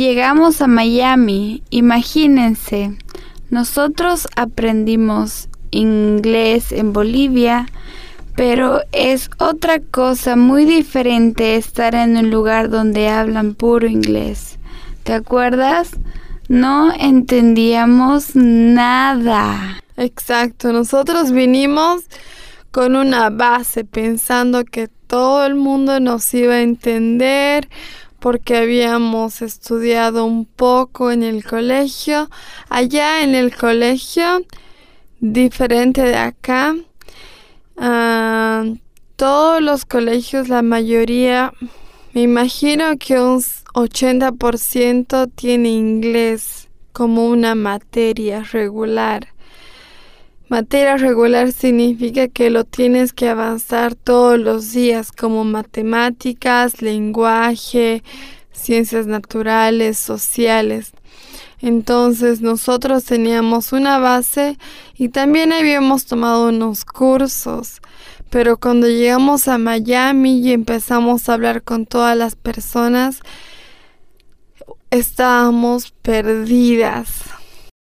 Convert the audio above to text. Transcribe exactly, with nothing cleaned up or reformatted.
Llegamos a Miami, imagínense, nosotros aprendimos inglés en Bolivia, pero es otra cosa muy diferente estar en un lugar donde hablan puro inglés. ¿Te acuerdas? No entendíamos nada. Exacto, nosotros vinimos con una base pensando que todo el mundo nos iba a entender porque habíamos estudiado un poco en el colegio. Allá en el colegio, diferente de acá, uh, todos los colegios, la mayoría, me imagino que un ochenta por ciento tiene inglés como una materia regular. Materia regular significa que lo tienes que avanzar todos los días, como matemáticas, lenguaje, ciencias naturales, sociales. Entonces nosotros teníamos una base y también habíamos tomado unos cursos. Pero cuando llegamos a Miami y empezamos a hablar con todas las personas, estábamos perdidas.